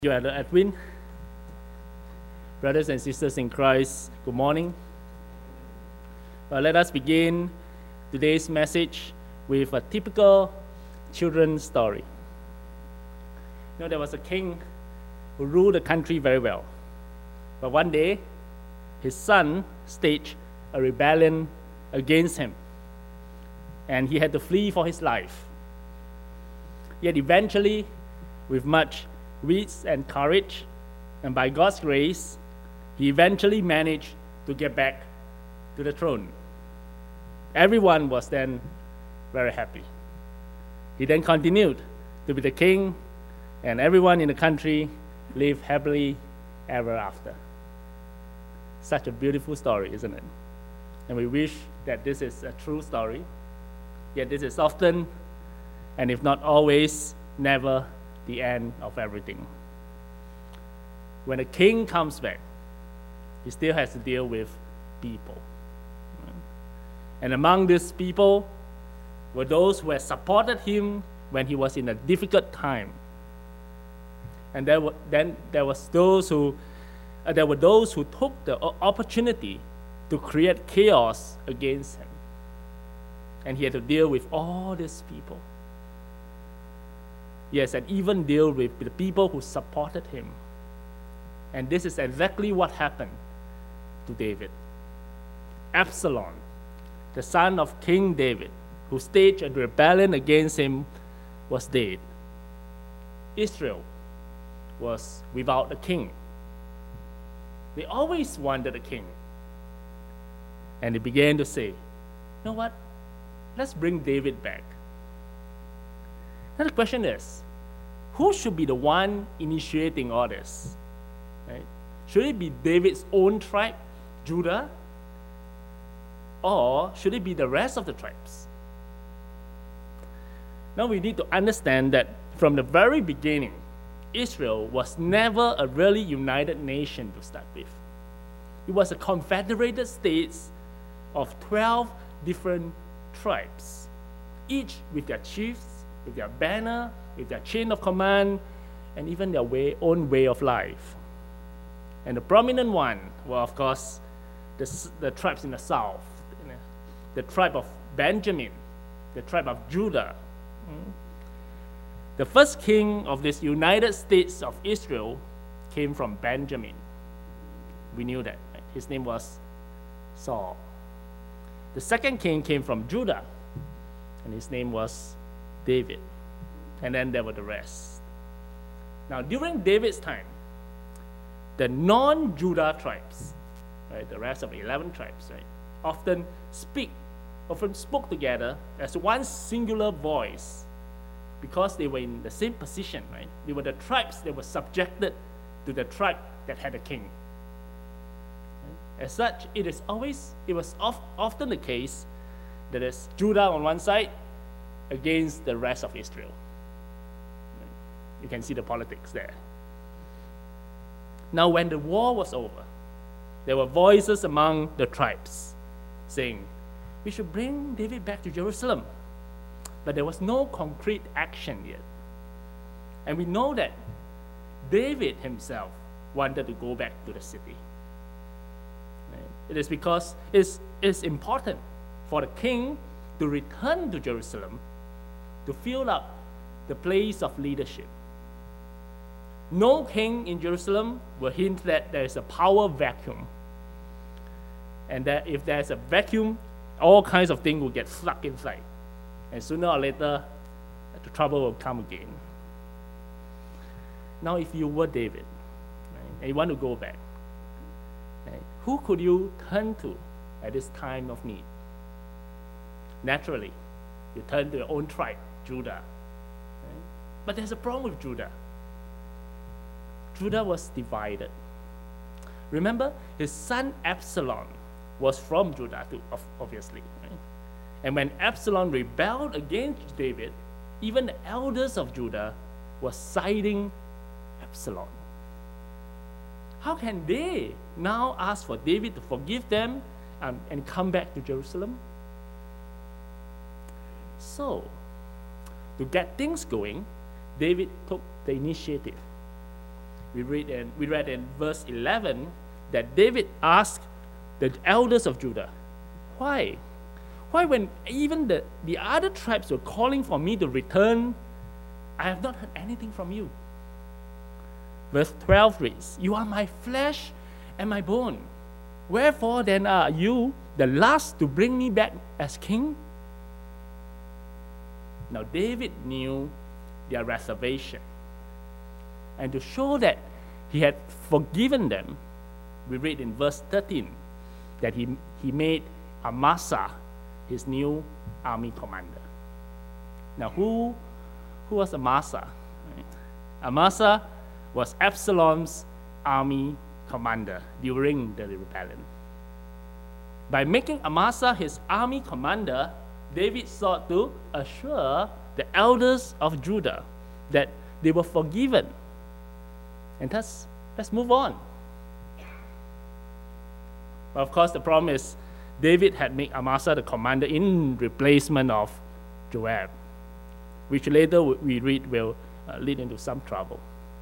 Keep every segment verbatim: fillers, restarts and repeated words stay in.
You are Edwin. Brothers and sisters in Christ, good morning. Well, let us begin today's message with a typical children's story. You know, there was a king who ruled the country very well. But one day, his son staged a rebellion against him, and he had to flee for his life. Yet eventually, with much wits and courage, and by God's grace, he eventually managed to get back to the throne. Everyone was then very happy. He then continued to be the king, and everyone in the country lived happily ever after. Such a beautiful story, isn't it? And we wish that this is a true story, yet this is often, and if not always, never the end of everything. When a king comes back, he still has to deal with people. And among these people were those who had supported him when he was in a difficult time. And there were, then there was those who uh, there were those who took the opportunity to create chaos against him. And he had to deal with all these people. Yes, and even deal with the people who supported him. And this is exactly what happened to David. Absalom, the son of King David, who staged a rebellion against him, was dead. Israel was without a king. They always wanted a king. And they began to say, you know what? Let's bring David back. Now the question is, who should be the one initiating all this? Right? Should it be David's own tribe, Judah? Or should it be the rest of the tribes? Now we need to understand that from the very beginning, Israel was never a really united nation to start with. It was a confederated states of twelve different tribes, each with their chiefs, with their banner, with their chain of command, and even their way, own way of life. And the prominent one were, of course, the, the tribes in the south, you know, the tribe of Benjamin, the tribe of Judah. Mm. The first king of this United States of Israel came from Benjamin. We knew that. Right? His name was Saul. The second king came from Judah, and his name was David. And then there were the rest. Now, during David's time, the non-Judah tribes, right, the rest of the eleven tribes, right, often speak, often spoke together as one singular voice because they were in the same position, right? They were the tribes that were subjected to the tribe that had a king. Right? As such, it is always, it was of, often the case that is Judah on one side against the rest of Israel. You can see the politics there. Now, when the war was over, there were voices among the tribes saying, we should bring David back to Jerusalem. But there was no concrete action yet. And we know that David himself wanted to go back to the city. It is because it's, it's important for the king to return to Jerusalem to fill up the place of leadership. No king in Jerusalem will hint that there is a power vacuum. And that if there's a vacuum, all kinds of things will get stuck inside. And sooner or later, the trouble will come again. Now, if you were David, right, and you want to go back, right, who could you turn to at this time of need? Naturally, you turn to your own tribe, Judah. Right? But there's a problem with Judah. Judah was divided. Remember, his son Absalom was from Judah too, obviously. Right? And when Absalom rebelled against David, even the elders of Judah were siding Absalom. How can they now ask for David to forgive them um, and come back to Jerusalem? So, to get things going, David took the initiative. we read in, we read in verse eleven that David asked the elders of Judah, why? Why when even the, the other tribes were calling for me to return, I have not heard anything from you? Verse twelve reads, you are my flesh and my bone. Wherefore then are you the last to bring me back as king? Now David knew their reservation. And to show that he had forgiven them, we read in verse thirteen that he, he made Amasa his new army commander. Now who, who was Amasa? Amasa was Absalom's army commander during the rebellion. By making Amasa his army commander, David sought to assure the elders of Judah that they were forgiven. And thus, let's move on. But of course, the problem is David had made Amasa the commander in replacement of Joab, which later we read will uh, lead into some trouble.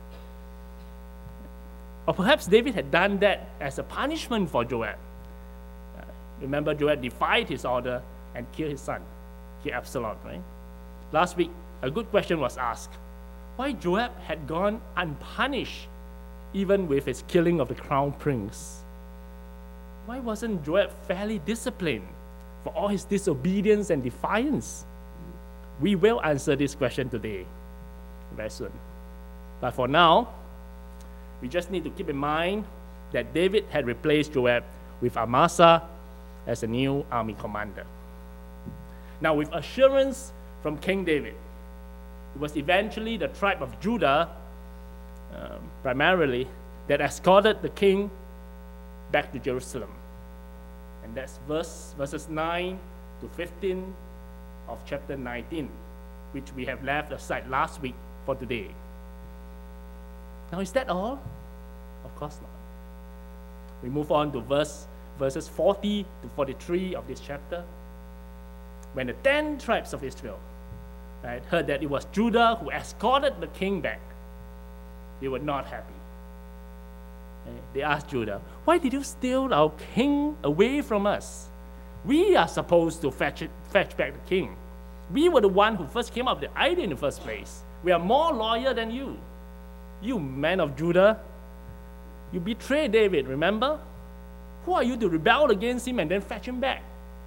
Or perhaps David had done that as a punishment for Joab. Uh, remember, Joab defied his order and killed his son, killed Absalom, right? Last week, a good question was asked. Why Joab had gone unpunished even with his killing of the crown prince? Why wasn't Joab fairly disciplined for all his disobedience and defiance? We will answer this question today, very soon. But for now, we just need to keep in mind that David had replaced Joab with Amasa as a new army commander. Now, with assurance from King David, it was eventually the tribe of Judah, um, primarily, that escorted the king back to Jerusalem. And that's verse, verses nine to fifteen of chapter nineteen, which we have left aside last week for today. Now, is that all? Of course not. We move on to verse, verses forty to forty-three of this chapter. When the ten tribes of Israel right, heard that it was Judah who escorted the king back, they were not happy. Okay? They asked Judah, why did you steal our king away from us? We are supposed to fetch, it, fetch back the king. We were the one who first came up with the idea in the first place. We are more loyal than you. You men of Judah, you betrayed David, remember? Who are you to rebel against him and then fetch him back?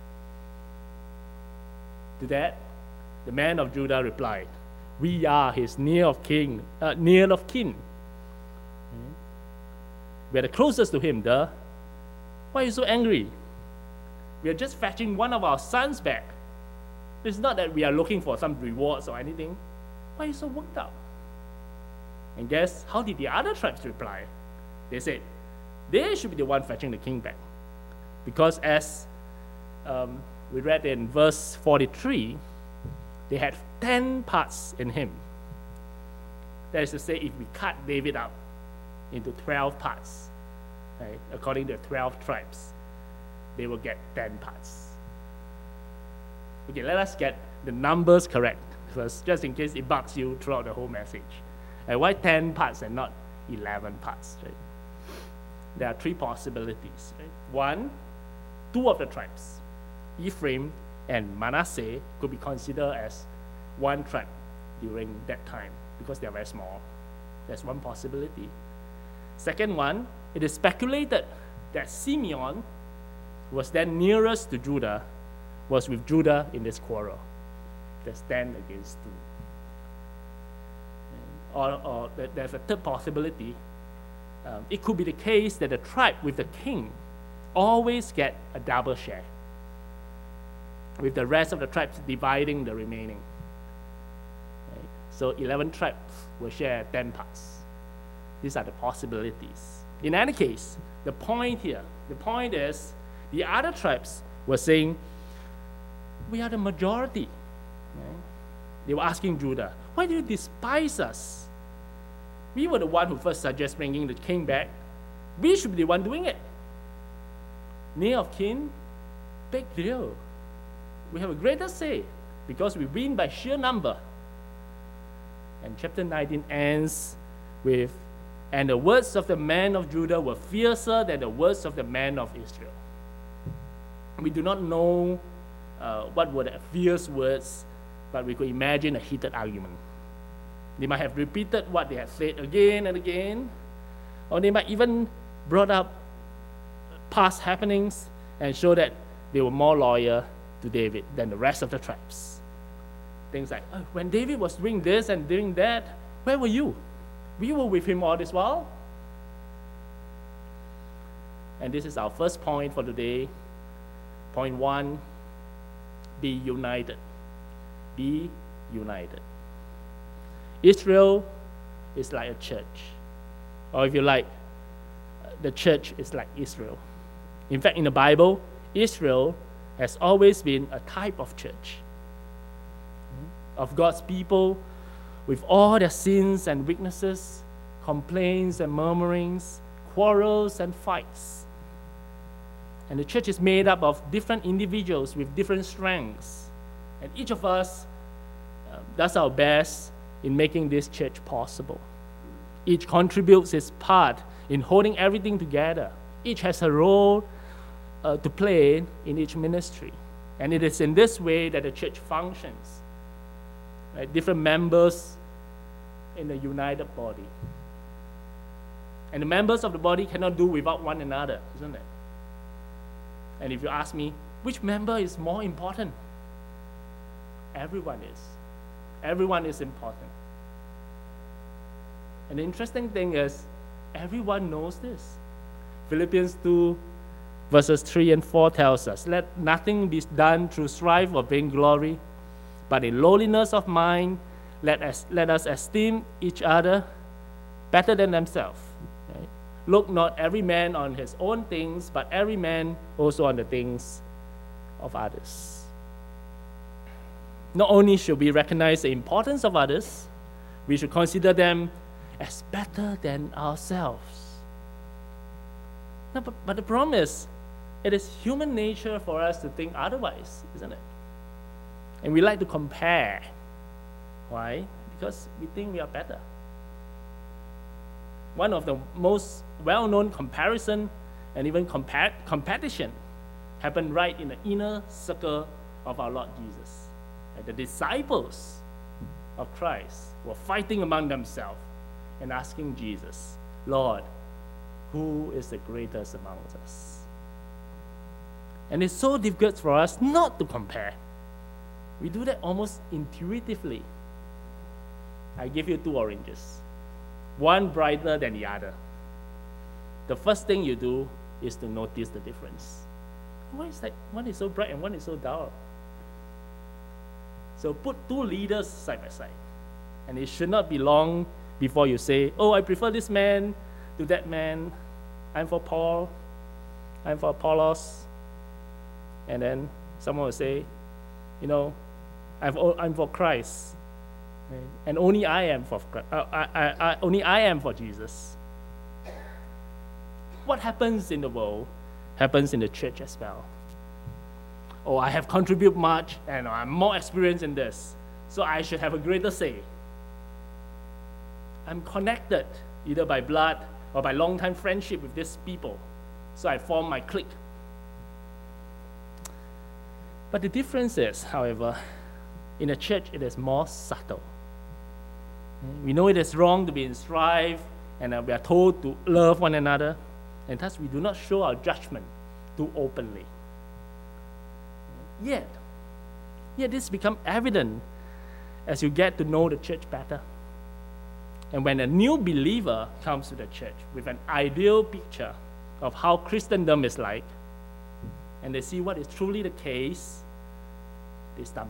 To that, the men of Judah replied, we are his near of kin, uh, near of kin. Hmm? We are the closest to him, duh. Why are you so angry? We are just fetching one of our sons back. It's not that we are looking for some rewards or anything. Why are you so worked up? And guess how did the other tribes reply? They said, they should be the one fetching the king back. Because as um, we read in verse forty-three, they had ten parts in him. That is to say, if we cut David up into twelve parts, right, according to the twelve tribes, they will get ten parts. Okay, let us get the numbers correct first, just in case it bugs you throughout the whole message. And why ten parts and not eleven parts? Right? There are three possibilities. Right? One, two of the tribes, Ephraim and Manasseh, could be considered as one tribe during that time because they are very small. That's one possibility. Second one, it is speculated that Simeon, who was then nearest to Judah, was with Judah in this quarrel. There's ten against two. Or, or there's a third possibility. Um, it could be the case that the tribe with the king always get a double share, with the rest of the tribes dividing the remaining. Right? So eleven tribes will share ten parts. These are the possibilities. In any case, the point here, the point is, the other tribes were saying, we are the majority. Right? They were asking Judah, why do you despise us? We were the one who first suggested bringing the king back. We should be the one doing it. Near of kin, big deal. We have a greater say because we win by sheer number. And chapter nineteen ends with And the words of the men of Judah were fiercer than the words of the men of Israel. We do not know uh, what were the fierce words, but we could imagine a heated argument. They might have repeated what they had said again and again, or they might even brought up past happenings and show that they were more loyal to David than the rest of the tribes. Things like, oh, when David was doing this and doing that, where were you? We were with him all this while. And this is our first point for today. Point one, be united. Be united. Israel is like a church. Or if you like, the church is like Israel. In fact, in the Bible, Israel has always been a type of church, of God's people with all their sins and weaknesses, complaints and murmurings, quarrels and fights. And the church is made up of different individuals with different strengths. And each of us uh, does our best in making this church possible. Each contributes its part in holding everything together. Each has a role uh, to play in each ministry. And it is in this way that the church functions. Right? Different members in a united body. And the members of the body cannot do without one another, isn't it? And if you ask me, which member is more important? Everyone is. Everyone is important. And the interesting thing is, everyone knows this. Philippians two, verses three and four tells us, let nothing be done through strife or vainglory, but in lowliness of mind, let us, let us esteem each other better than themselves. Right? Look not every man on his own things, but every man also on the things of others. Not only should we recognize the importance of others, we should consider them as better than ourselves. No, but, but the problem is, it is human nature for us to think otherwise, isn't it? And we like to compare. Why? Because we think we are better. One of the most well-known comparison and even compar- competition happened right in the inner circle of our Lord Jesus. And the disciples of Christ were fighting among themselves and asking Jesus, Lord, who is the greatest among us? And it's so difficult for us not to compare. We do that almost intuitively. I give you two oranges, one brighter than the other. The first thing you do is to notice the difference. Why is that one is so bright and one is so dull? So put two leaders side by side. And it should not be long before you say, oh, I prefer this man to that man. I'm for Paul. I'm for Apollos. And then someone will say, you know, I'm, I'm for Christ. Right? And only I am for uh, I, I, I, only I am for Jesus. What happens in the world happens in the church as well. Oh, I have contributed much and I'm more experienced in this, so I should have a greater say. I'm connected either by blood or by long-time friendship with these people, so I form my clique. But the difference is, however, in a church it is more subtle. We know it is wrong to be in strife, and we are told to love one another, and thus we do not show our judgment too openly. Yet, yet this becomes evident as you get to know the church better. And when a new believer comes to the church with an ideal picture of how Christendom is like, and they see what is truly the case, they stumble.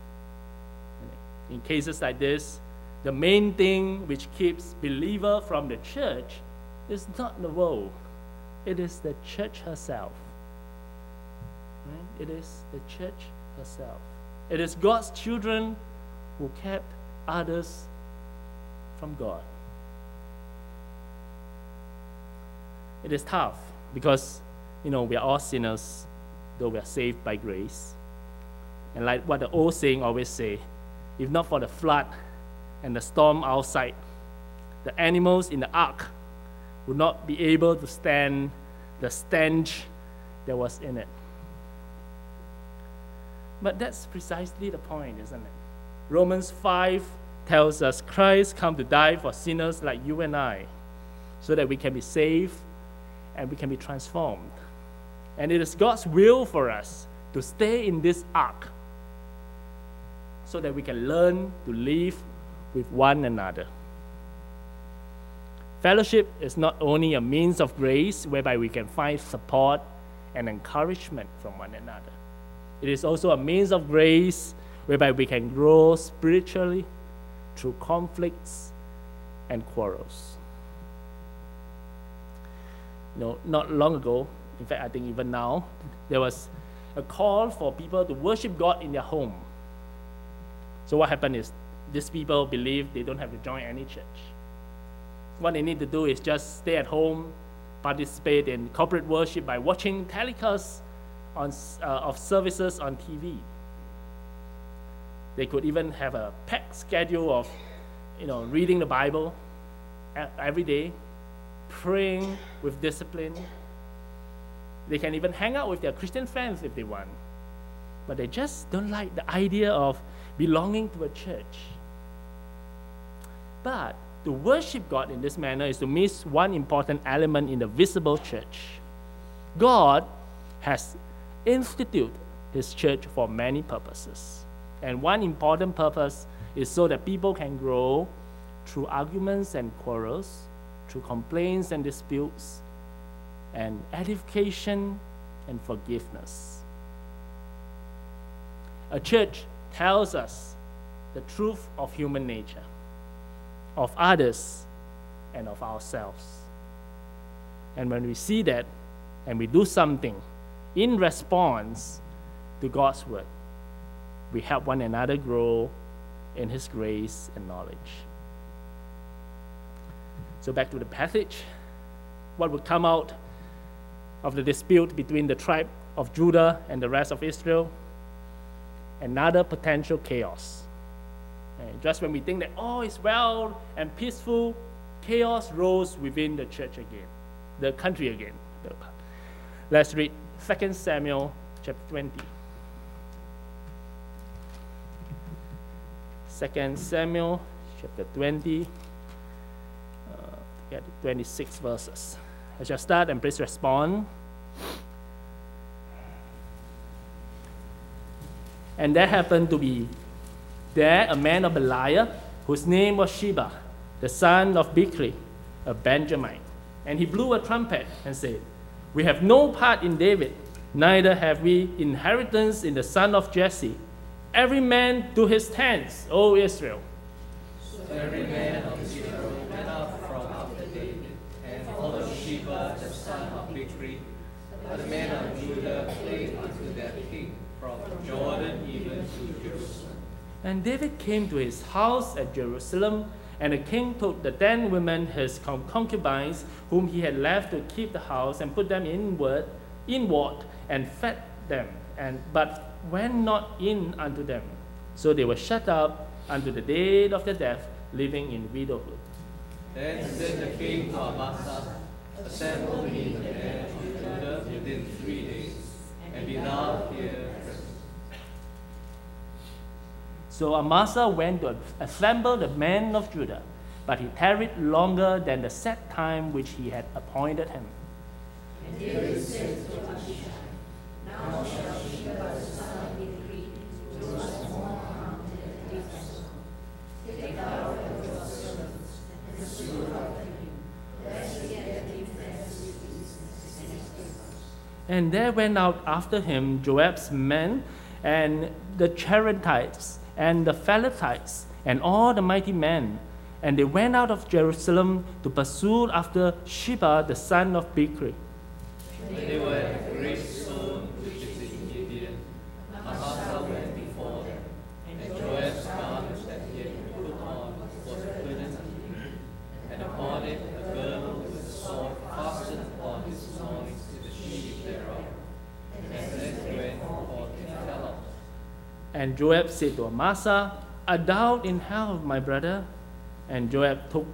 In cases like this, the main thing which keeps believer from the church is not the world. It is the church herself. Right? It is the church herself. It is God's children who kept others from God. It is tough because, you know, we are all sinners, though we are saved by grace. And like what the old saying always say, if not for the flood and the storm outside, the animals in the ark would not be able to stand the stench that was in it. But that's precisely the point, isn't it? Romans five tells us Christ came to die for sinners like you and I, so that we can be saved and we can be transformed. And it is God's will for us to stay in this ark so that we can learn to live with one another. Fellowship is not only a means of grace whereby we can find support and encouragement from one another. It is also a means of grace whereby we can grow spiritually through conflicts and quarrels. You know, not long ago, in fact, I think even now, there was a call for people to worship God in their home. So what happened is, these people believe they don't have to join any church. What they need to do is just stay at home, participate in corporate worship by watching telecasts on, uh, of services on T V. They could even have a packed schedule of, you know, reading the Bible every day, praying with discipline. They can even hang out with their Christian friends if they want. But they just don't like the idea of belonging to a church. But to worship God in this manner is to miss one important element in the visible church. God has instituted His church for many purposes. And one important purpose is so that people can grow through arguments and quarrels, through complaints and disputes, and edification and forgiveness. A church tells us the truth of human nature, of others, and of ourselves. And when we see that and we do something in response to God's word, we help one another grow in His grace and knowledge. So back to the passage. What would come out of the dispute between the tribe of Judah and the rest of Israel? Another potential chaos. And just when we think that all is well and peaceful, chaos rose within the church again, the country again. Let's read Second Samuel chapter twenty. Second Samuel chapter twenty, uh, yeah, twenty-six verses. I shall start and please respond. And there happened to be there a man of Belial, whose name was Sheba, the son of Bichri, a Benjamite. And he blew a trumpet and said, "We have no part in David, neither have we inheritance in the son of Jesse. Every man to his tents, O Israel." So every man of Israel went up from after David, and followed Sheba the son of Bichri. But the men of Judah fled unto their king from Jordan even to Jerusalem. And David came to his house at Jerusalem, and the king took the ten women, his concubines, whom he had left to keep the house, and put them inward, inward, and fed them, and but went not in unto them. So they were shut up unto the day of their death, living in widowhood. Then said the king to Amasa, "Assemble me the men of Judah within three days, and be thou here present." So Amasa went to assemble the men of Judah, but he tarried longer than the set time which he had appointed him. And David said to Abishai, "Now shall Sheba the son of Bichri do us more harm than this. Take thou your servants and pursue after him, lest he get him friends with these and escape us." And there went out after him Joab's men, and the Cherethites, and the Pelethites, and all the mighty men. And they went out of Jerusalem to pursue after Sheba the son of Bichri. When they were at a great stone which is in Gibeon, Amasa went before them, and Joab's garment that he had put on was given unto him, and upon it a girdle with a sword fastened upon his loins to the sheath thereof. And then he went forth and fell off. And Joab said to Amasa, "Art thou in health, my brother?" And Joab took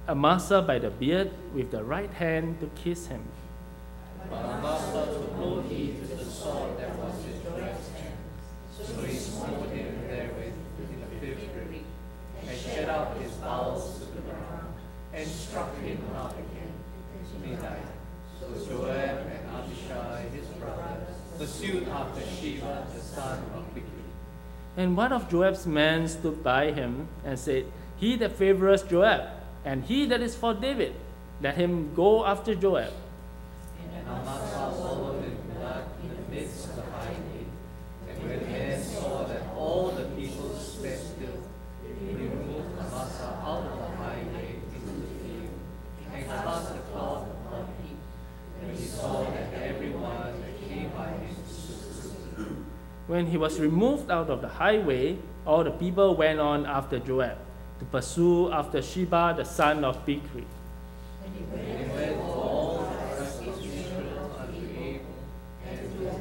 Amasa by the beard with the right hand to kiss him. But Amasa took no heed to the sword that was in Joab's hand. So he smote him therewith in the fifth rib, and shed out his bowels to the ground, and struck him not again. He died. So Joab and Abishai his brother pursued after Sheba the son of Bichri. And one of Joab's men stood by him and said, He that favoreth Joab, and he that is for David, let him go after Joab. And Amasa followed in blood in the midst of the highway. And when the men saw that all the people stood still, he removed Amasa out of the highway into the field, and cast the cloth upon him. When he saw that everyone that came by him stood still. When he was removed out of the highway, all the people went on after Joab, to pursue after Sheba the son of Bichri. And he went to all the rest of Israel unto Abel and to his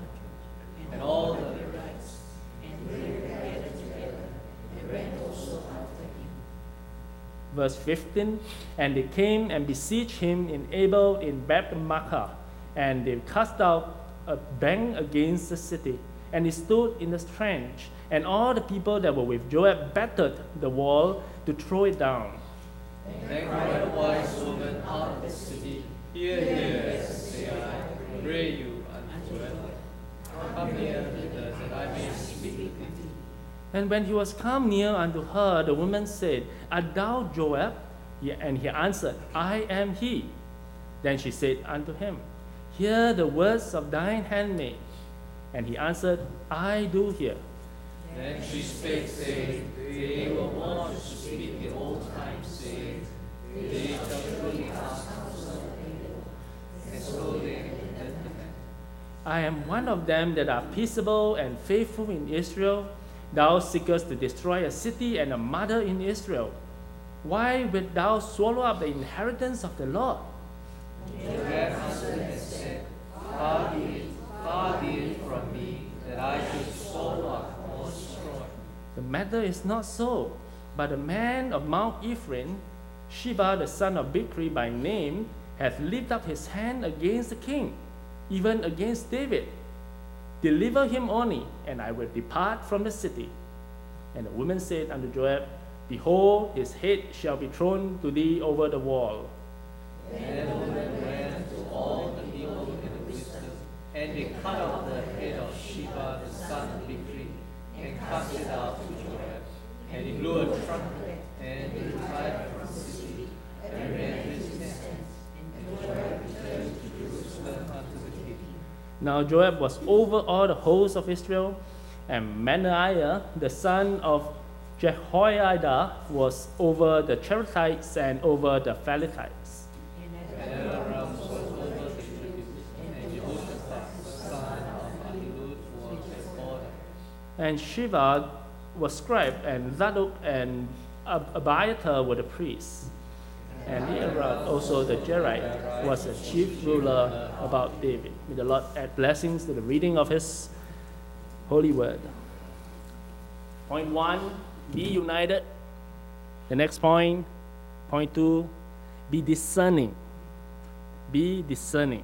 and all the Levites, and they were gathered together, and ran also after him. Verse fifteen, and they came and besieged him in Abel in Beth-maachah, and they cast out a bank against the city, and he stood in the trench, and all the people that were with Joab battered the wall to throw it down. Then cried a wise woman out of the city, Hear, hear, say I, pray you unto Joab. Come near hither, that I may speak with thee. And when he was come near unto her, the woman said, Art thou Joab? He- And he answered, I am he. Then she said unto him, Hear the words of thine handmaid. And he answered, I do hear. Then she spake, saying, They were wont to speak in old times, saying, They shall surely cast counsel, and so they condemned the men. I am one of them that are peaceable and faithful in Israel. Thou seekest to destroy a city and a mother in Israel. Why wilt thou swallow up the inheritance of the Lord? Joab answered and said, Far be it, far be it from me, that I should swallow up or destroy. The matter is not so, but the man of Mount Ephraim, Sheba the son of Bichri by name, hath lifted up his hand against the king, even against David. Deliver him only, and I will depart from the city. And the woman said unto Joab, Behold, his head shall be thrown to thee over the wall. Then the woman ran to all the people in the wisdom, and they cut off the head of Sheba the son of Bichri, and cast it out to Joab. And he blew a trumpet, and he retired from the city, and ran to his tent. And Joab returned to Jerusalem unto the king. Now Joab was over all the hosts of Israel, and Benaiah the son of Jehoiada was over the Cherethites and over the Pelethites. And Aram was over the Jebusites, and Jehoshaphat the son of Ahilud was their border. And Shiva was scribe, and Zadok and Ab- Abiathar were the priests. And Earad, also the Jerite, was a chief ruler about David. May the Lord add blessings to the reading of his holy word. Point one, be united. The next point, point two, be discerning. Be discerning.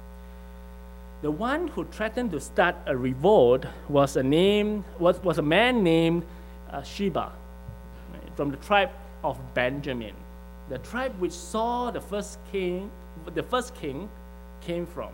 The one who threatened to start a revolt was a name was, was a man named uh, Sheba, right, from the tribe of Benjamin, the tribe which Saul the first king, the first king, came from.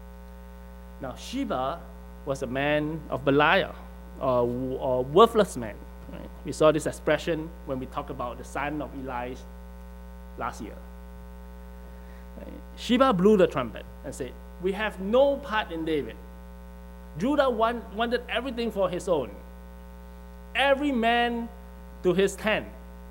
Now Sheba was a man of Belial, or, or worthless man. Right? We saw this expression when we talked about the son of Eli last year. Right? Sheba blew the trumpet and said, we have no part in David. Judah want, wanted everything for his own. Every man to his tent.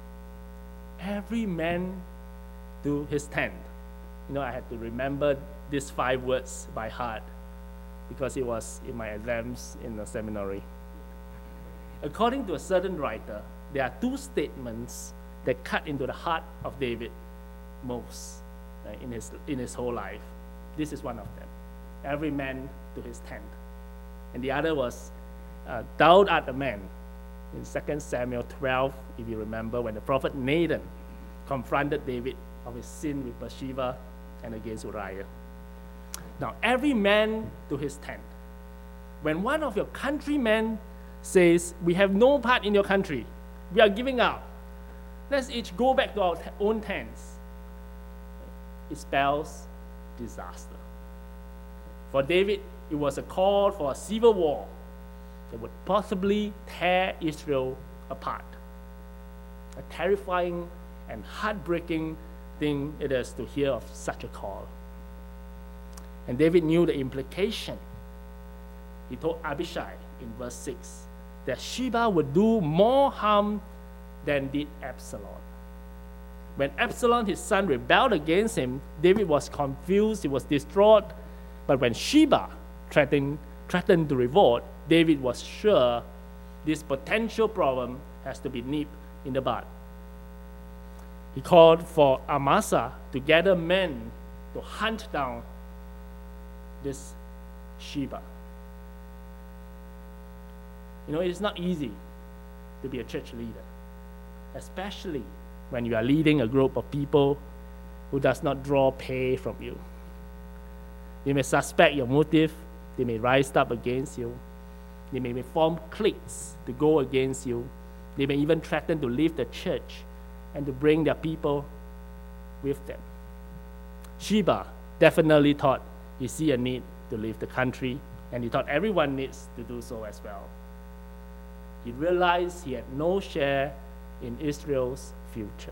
Every man to his tent. You know, I had to remember these five words by heart because it was in my exams in the seminary. According to a certain writer, there are two statements that cut into the heart of David most, right, in his, in his whole life. This is one of them. Every man to his tent. And the other was, uh, thou art a man. In Second Samuel twelve, if you remember, when the prophet Nathan confronted David of his sin with Bathsheba and against Uriah. Now, every man to his tent. When one of your countrymen says, we have no part in your country, we are giving up, let's each go back to our t- own tents, it spells disaster. For David, it was a call for a civil war that would possibly tear Israel apart. A terrifying and heartbreaking thing it is to hear of such a call. And David knew the implication. He told Abishai in verse six that Sheba would do more harm than did Absalom. When Absalom, his son, rebelled against him, David was confused, he was distraught. But when Sheba threatened, threatened to revolt, David was sure this potential problem has to be nipped in the bud. He called for Amasa to gather men to hunt down this Sheba. You know, it is not easy to be a church leader, especially when you are leading a group of people who does not draw pay from you. They may suspect your motive, they may rise up against you, they may form cliques to go against you, they may even threaten to leave the church and to bring their people with them. Sheba definitely thought he see a need to leave the country, and he thought everyone needs to do so as well. He realized he had no share in Israel's future.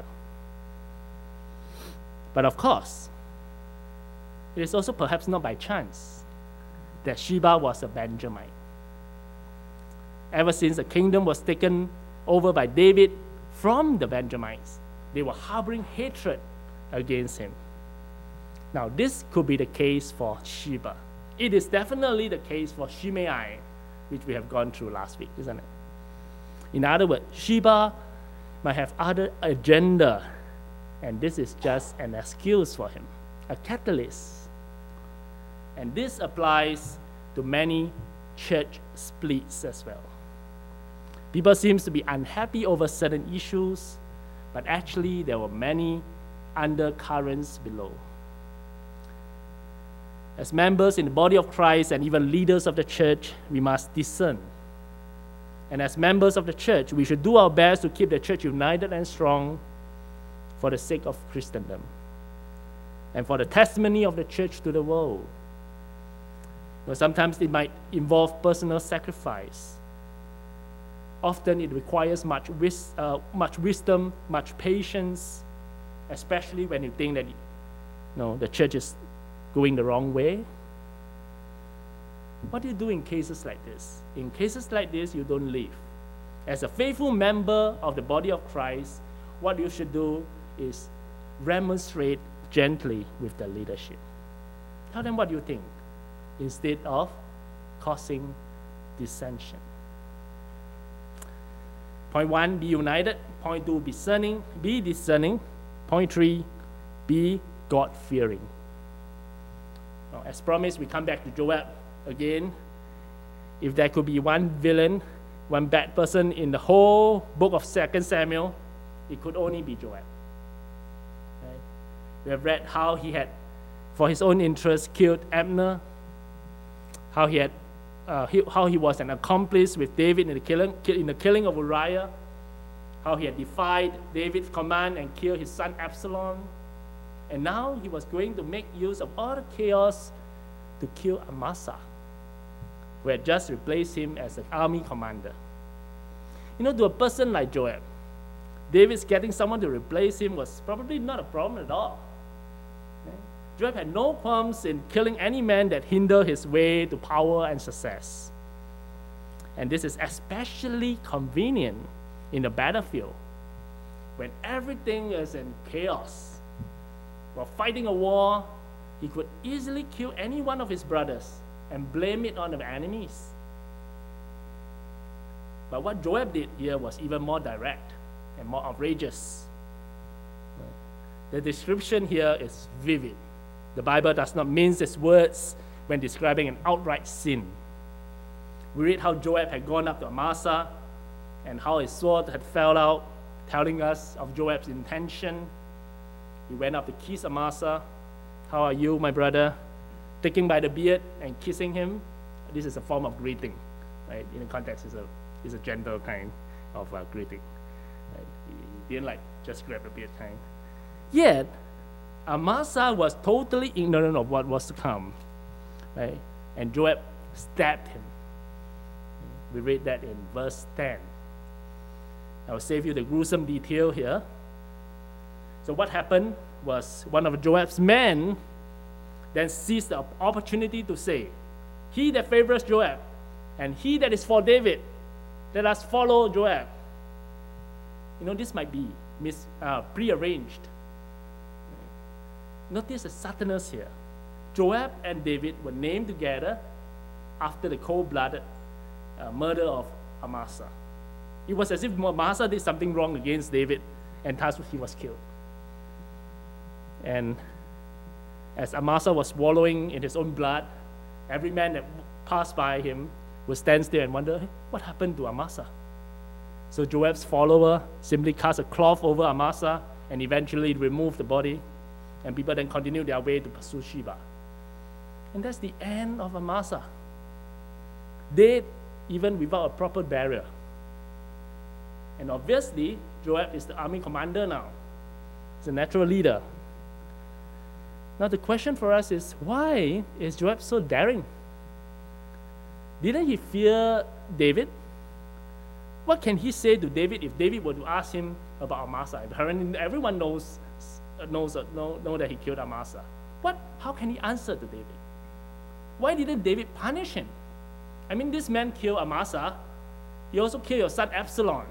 But of course, it is also perhaps not by chance that Sheba was a Benjamite. Ever since the kingdom was taken over by David from the Benjamites, they were harboring hatred against him. Now, this could be the case for Sheba. It is definitely the case for Shimei, which we have gone through last week, isn't it? In other words, Sheba might have other agenda, and this is just an excuse for him, a catalyst. And this applies to many church splits as well. People seem to be unhappy over certain issues, but actually there were many undercurrents below. As members in the body of Christ and even leaders of the church, we must discern. And as members of the church, we should do our best to keep the church united and strong for the sake of Christendom and for the testimony of the church to the world. You know, sometimes it might involve personal sacrifice. Often it requires much, wis- uh, much wisdom, much patience, especially when you think that you know, the church is going the wrong way. What do you do in cases like this? In cases like this, you don't leave. As a faithful member of the body of Christ, what you should do is remonstrate gently with the leadership. Tell them what you think, instead of causing dissension. Point one, be united. Point two, be discerning. Be discerning. Point three, be God-fearing. Now, as promised, we come back to Joab again. If there could be one villain, one bad person in the whole book of Second Samuel, it could only be Joab. Right? We have read how he had, for his own interest, killed Abner, how he had, uh, he, how he was an accomplice with David in the killing, in the killing of Uriah, how he had defied David's command and killed his son Absalom, and now he was going to make use of all the chaos to kill Amasa, who had just replaced him as an army commander. You know, to a person like Joab, David's getting someone to replace him was probably not a problem at all. Okay? Joab had no qualms in killing any man that hindered his way to power and success. And this is especially convenient in the battlefield, when everything is in chaos. While fighting a war, he could easily kill any one of his brothers and blame it on the enemies. But what Joab did here was even more direct and more outrageous. The description here is vivid. The Bible does not mince its words when describing an outright sin. We read how Joab had gone up to Amasa and how his sword had fell out, telling us of Joab's intention. he went up to kiss Amasa. How are you, my brother? Taking by the beard and kissing him. This is a form of greeting, right? In the context, it's a, it's a gentle kind of uh, greeting. Right? He didn't like just grab the beard kind. Yet, Amasa was totally ignorant of what was to come, right? And Joab stabbed him. We read that in verse ten. I will save you the gruesome detail here. So what happened was one of Joab's men then seized the opportunity to say, he that favors Joab, and he that is for David, let us follow Joab. You know, this might be mis- uh, prearranged. Notice the subtleness here. Joab and David were named together after the cold-blooded uh, murder of Amasa. It was as if Amasa did something wrong against David, and thus he was killed. And as Amasa was wallowing in his own blood, every man that passed by him would stand still and wonder, hey, what happened to Amasa? So Joab's follower simply cast a cloth over Amasa and eventually removed the body, and people then continued their way to pursue Sheba. And that's the end of Amasa. Dead even without a proper burial. And obviously, Joab is the army commander now. He's a natural leader. Now the question for us is, why is Joab so daring? Didn't he fear David? What can he say to David if David were to ask him about Amasa? Apparently everyone knows, knows know, know that he killed Amasa. What? How can he answer to David? Why didn't David punish him? I mean, this man killed Amasa. He also killed your son Absalom.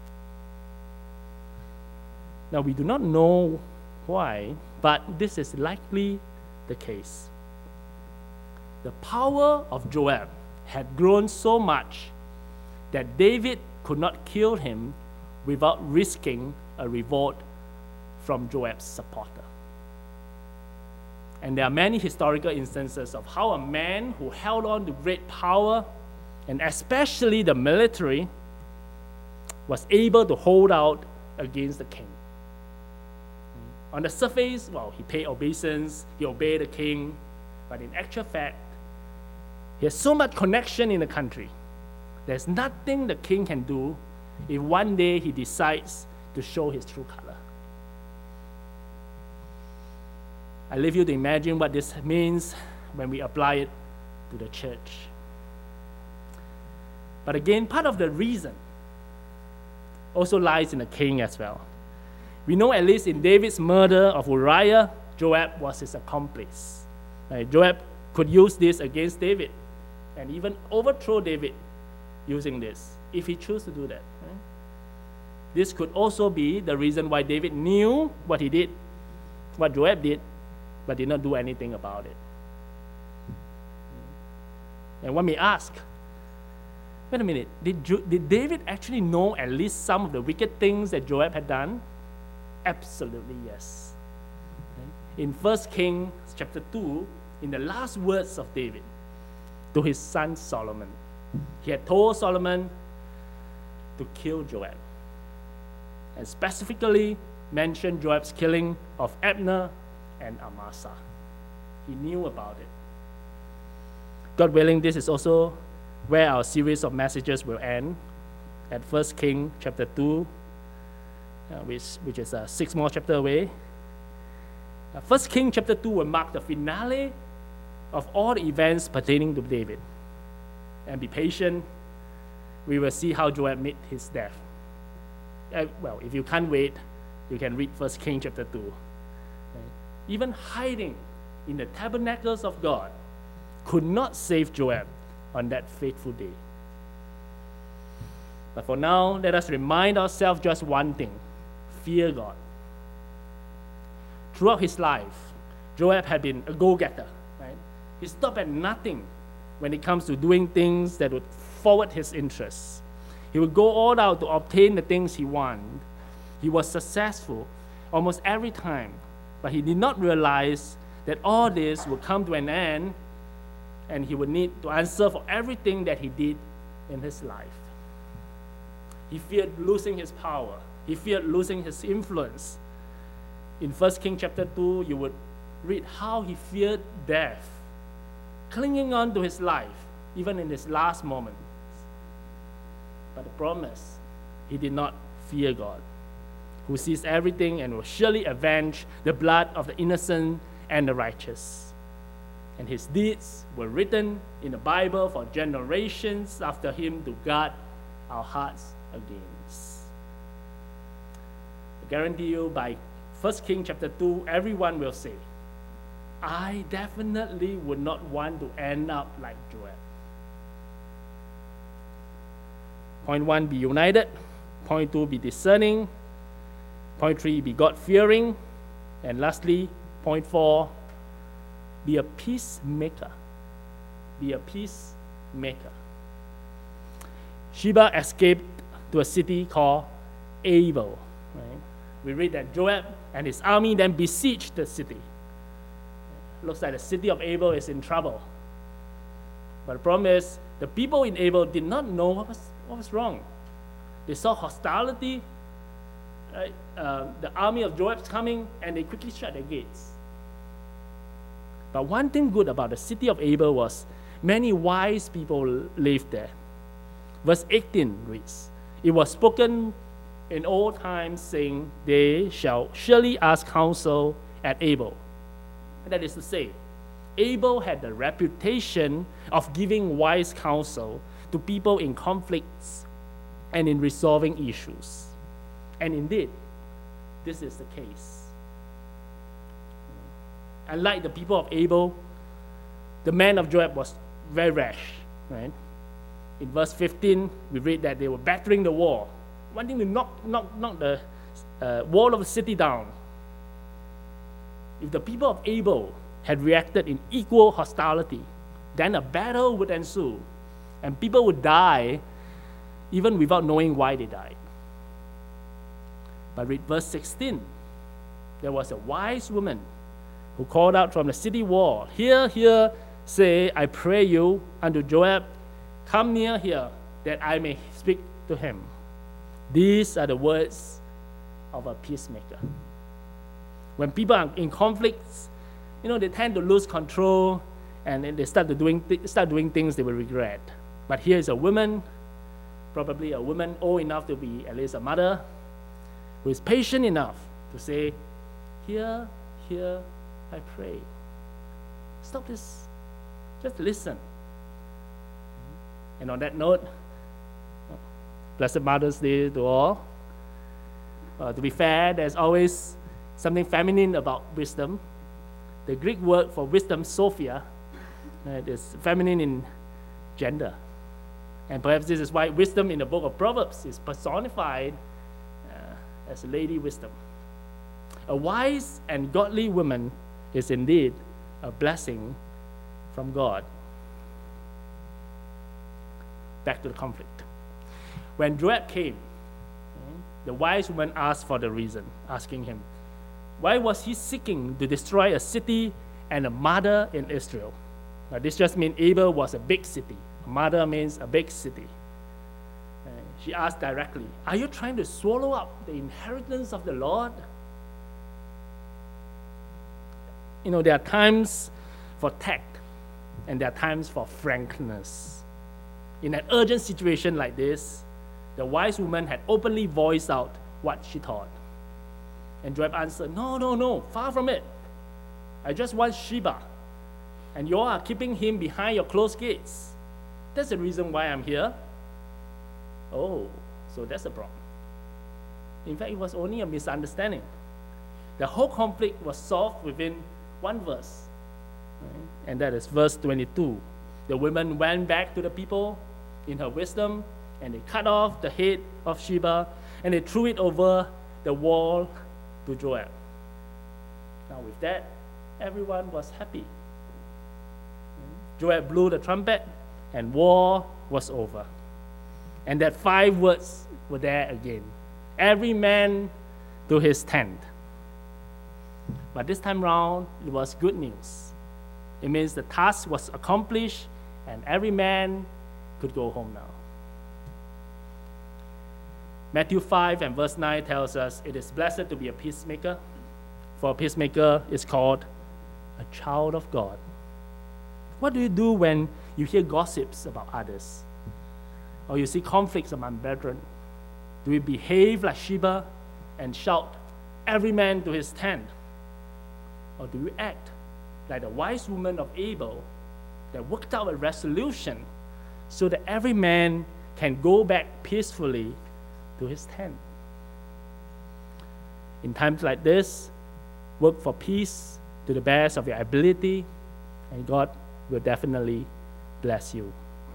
Now, we do not know why, but this is likely the case. The power of Joab had grown so much that David could not kill him without risking a revolt from Joab's supporter. And there are many historical instances of how a man who held on to great power, and especially the military, was able to hold out against the king. On the surface, well, he paid obeisance, he obeyed the king, but in actual fact, he has so much connection in the country. There's nothing the king can do if one day he decides to show his true color. I leave you to imagine what this means when we apply it to the church. But again, part of the reason also lies in the king as well. We know at least in David's murder of Uriah, Joab was his accomplice. Right? Joab could use this against David and even overthrow David using this, if he chose to do that. Right? This could also be the reason why David knew what he did, what Joab did, but did not do anything about it. And one may ask, wait a minute, did, jo- did David actually know at least some of the wicked things that Joab had done? Absolutely yes. Okay. In First Kings chapter two, in the last words of David to his son Solomon, he had told Solomon to kill Joab, and specifically mentioned Joab's killing of Abner and Amasa. He knew about it. God willing, this is also where our series of messages will end, at First Kings chapter two, uh, which, which is uh, six more chapters away. Uh, First Kings chapter two will mark the finale of all the events pertaining to David. And be patient, we will see how Joab met his death. Uh, well, if you can't wait, you can read First Kings chapter two. Okay. Even hiding in the tabernacles of God could not save Joab on that fateful day. But for now, let us remind ourselves just one thing: fear God. Throughout his life, Joab had been a go-getter. Right? He stopped at nothing when it comes to doing things that would forward his interests. He would go all out to obtain the things he wanted. He was successful almost every time, but he did not realize that all this would come to an end and he would need to answer for everything that he did in his life. He feared losing his power. He feared losing his influence. in First Kings chapter two, you would read how he feared death, clinging on to his life, even in his last moments. But the promise, he did not fear God, who sees everything and will surely avenge the blood of the innocent and the righteous. And his deeds were written in the Bible for generations after him to guard our hearts against. I guarantee you, by First Kings chapter two, everyone will say, I definitely would not want to end up like Joab. Point one, be united. Point two, be discerning. Point three, be God-fearing. And lastly, point four, be a peacemaker. Be a peacemaker. Sheba escaped to a city called Abel. Right? We read that Joab and his army then besieged the city. Looks like the city of Abel is in trouble. But the problem is, the people in Abel did not know what was, what was wrong. They saw hostility, right? Uh, the army of Joab's coming, and they quickly shut their gates. But one thing good about the city of Abel was many wise people lived there. Verse eighteen reads, it was spoken in old times, saying, they shall surely ask counsel at Abel. And that is to say, Abel had the reputation of giving wise counsel to people in conflicts and in resolving issues. And indeed, this is the case. Unlike the people of Abel, the man of Joab was very rash. Right? In verse fifteen, we read that they were battering the wall, wanting to knock, knock, knock the uh, wall of the city down. If the people of Abel had reacted in equal hostility, then a battle would ensue, and people would die even without knowing why they died. But read verse sixteen. There was a wise woman who called out from the city wall, Hear, hear, say, I pray you unto Joab, come near here, that I may speak to him. These are the words of a peacemaker. When people are in conflicts, you know, they tend to lose control, and then they start to doing th- start doing things they will regret. But here is a woman, probably a woman old enough to be at least a mother, who is patient enough to say, Here, here, I pray. Stop this. Just listen. And on that note, Blessed Mother's Day to all. Uh, to be fair, there's always something feminine about wisdom. The Greek word for wisdom, Sophia, right, is feminine in gender. And perhaps this is why wisdom in the book of Proverbs is personified uh, as Lady Wisdom. A wise and godly woman is indeed a blessing from God. Back to the conflict. When Joab came, the wise woman asked for the reason, asking him, why was he seeking to destroy a city and a mother in Israel? Now, this just means Abel was a big city. A mother means a big city. Uh, she asked directly, are you trying to swallow up the inheritance of the Lord? You know, there are times for tact, and there are times for frankness. In an urgent situation like this, the wise woman had openly voiced out what she thought. And Joab answered, no, no, no, far from it. I just want Sheba, and you all are keeping him behind your closed gates. That's the reason why I'm here. Oh, so that's the problem. In fact, it was only a misunderstanding. The whole conflict was solved within one verse, right? And that is verse twenty-two. The woman went back to the people in her wisdom, and they cut off the head of Sheba, and they threw it over the wall to Joab. Now with that, everyone was happy. Joab blew the trumpet, and war was over. And that five words were there again. Every man to his tent. But this time round, it was good news. It means the task was accomplished, and every man could go home now. Matthew five and verse nine tells us, it is blessed to be a peacemaker. for a peacemaker is called a child of God. What do you do when you hear gossips about others? Or you see conflicts among brethren? Do we behave like Sheba and shout, every man to his tent? Or do we act like the wise woman of Abel that worked out a resolution so that every man can go back peacefully to his tent? In times like this, work for peace to the best of your ability, and God will definitely bless you.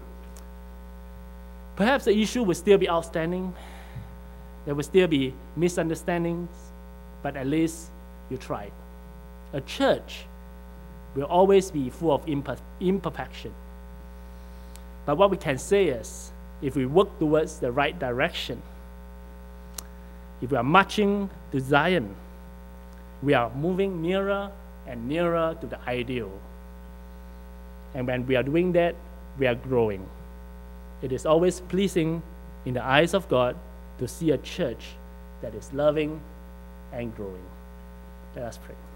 Perhaps the issue will still be outstanding. There will still be misunderstandings, but at least you tried. A church will always be full of imper- imperfection. But what we can say is, if we work towards the right direction, if we are marching to Zion, we are moving nearer and nearer to the ideal. And when we are doing that, we are growing. It is always pleasing in the eyes of God to see a church that is loving and growing. Let us pray.